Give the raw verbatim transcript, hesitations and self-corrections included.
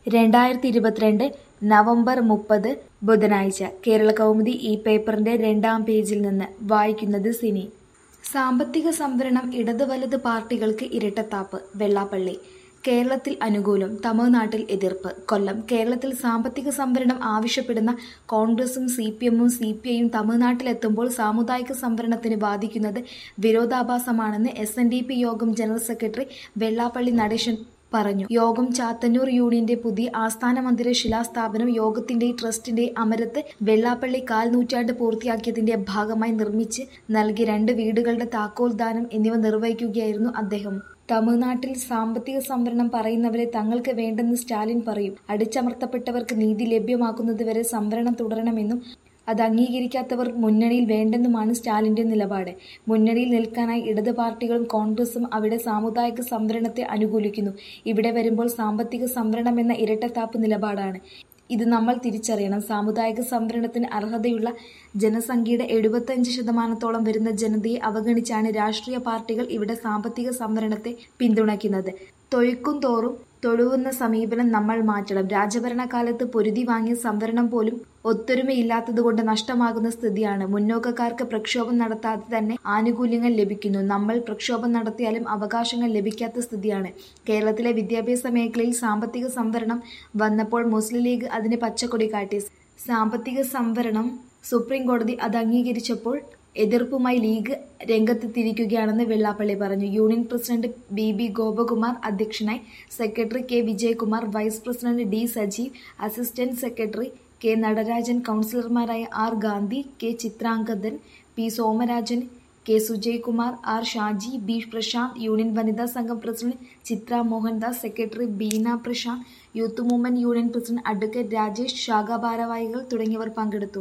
രണ്ടായിരത്തി ഇരുപത്തിരണ്ട് നവംബർ മുപ്പത് ബുധനാഴ്ച കേരളകൗമുദി ഈ പേപ്പറിന്റെ രണ്ടാം പേജിൽ നിന്ന് വായിക്കുന്നത് സിനി. സാമ്പത്തിക സംവരണം ഇടത് വലത് പാർട്ടികൾക്ക് ഇരട്ടത്താപ്പ്. വെള്ളാപ്പള്ളി. കേരളത്തിൽ അനുകൂലം, തമിഴ്നാട്ടിൽ എതിർപ്പ്. കൊല്ലം. കേരളത്തിൽ സാമ്പത്തിക സംവരണം ആവശ്യപ്പെടുന്ന കോൺഗ്രസും സി പി എമ്മും സി പി ഐയും തമിഴ്നാട്ടിലെത്തുമ്പോൾ സാമുദായിക സംവരണത്തിന് വാദിക്കുന്നത് വിരോധാഭാസമാണെന്ന് എസ് എൻ ഡി പി യോഗം ജനറൽ സെക്രട്ടറി വെള്ളാപ്പള്ളി നടേശൻ പറഞ്ഞു. യോഗം ചാത്തന്നൂർ യൂണിയന്റെ പുതിയ ആസ്ഥാന മന്ദിര ശിലാസ്ഥാപനം, യോഗത്തിന്റെ ട്രസ്റ്റിന്റെ അമരത്ത് വെള്ളാപ്പള്ളി കാൽ നൂറ്റാണ്ട് പൂർത്തിയാക്കിയതിന്റെ ഭാഗമായി നിർമ്മിച്ച് നൽകിയ രണ്ട് വീടുകളുടെ താക്കോൽദാനം എന്നിവ നിർവഹിക്കുകയായിരുന്നു അദ്ദേഹം. തമിഴ്നാട്ടിൽ സാമ്പത്തിക സംവരണം പറയുന്നവരെ തങ്ങൾക്ക് വേണ്ടെന്ന് സ്റ്റാലിൻ പറയും. അടിച്ചമർത്തപ്പെട്ടവർക്ക് നീതി ലഭ്യമാക്കുന്നതുവരെ സംവരണം തുടരണമെന്നും അത് അംഗീകരിക്കാത്തവർ മുന്നണിയിൽ വേണ്ടെന്നുമാണ് സ്റ്റാലിന്റെ നിലപാട്. മുന്നണിയിൽ നിൽക്കാനായി ഇടത് പാർട്ടികളും കോൺഗ്രസും അവിടെ സാമുദായിക സംവരണത്തെ അനുകൂലിക്കുന്നു. ഇവിടെ വരുമ്പോൾ സാമ്പത്തിക സംവരണം എന്ന ഇരട്ടത്താപ്പ് നിലപാടാണ്. ഇത് നമ്മൾ തിരിച്ചറിയണം. സാമുദായിക സംവരണത്തിന് അർഹതയുള്ള ജനസംഖ്യയുടെ എഴുപത്തഞ്ച് ശതമാനത്തോളം വരുന്ന ജനതയെ അവഗണിച്ചാണ് രാഷ്ട്രീയ പാർട്ടികൾ ഇവിടെ സാമ്പത്തിക സംവരണത്തെ പിന്തുണയ്ക്കുന്നത്. തൊഴിക്കും തോറും തൊഴുവുന്ന സമീപനം നമ്മൾ മാറ്റണം. രാജഭരണകാലത്ത് പൊരുതി വാങ്ങിയ സംവരണം പോലും ഒത്തൊരുമയില്ലാത്തതുകൊണ്ട് നഷ്ടമാകുന്ന സ്ഥിതിയാണ്. മുന്നോക്കക്കാർക്ക് പ്രക്ഷോഭം നടത്താതെ തന്നെ ആനുകൂല്യങ്ങൾ ലഭിക്കുന്നു. നമ്മൾ പ്രക്ഷോഭം നടത്തിയാലും അവകാശങ്ങൾ ലഭിക്കാത്ത സ്ഥിതിയാണ്. കേരളത്തിലെ വിദ്യാഭ്യാസ മേഖലയിൽ സാമ്പത്തിക സംവരണം വന്നപ്പോൾ മുസ്ലിം ലീഗ് അതിന് പച്ചക്കൊടി കാട്ടി. സാമ്പത്തിക സംവരണം സുപ്രീം കോടതി അത് അംഗീകരിച്ചപ്പോൾ എതിർപ്പുമായി ലീഗ് രംഗത്തെത്തിയിരിക്കുകയാണെന്ന് വെള്ളാപ്പള്ളി പറഞ്ഞു. Union president B B Gopakumar അധ്യക്ഷനായി. Secretary K Vijayakumar, vice president D Sajeev, assistant secretary K Natarajan, കൗൺസിലർമാരായ R Gandhi, K Chithrangadan, P Somarajan, K Sujaykumar, R Shaji, B Prasanth, union വനിതാ സംഘം president Chithra Mohandas, secretary Beena Prasanth, youth movement union president advocate Rajesh, ശാഖാ ഭാരവാഹികൾ തുടങ്ങിയവർ പങ്കെടുത്തു.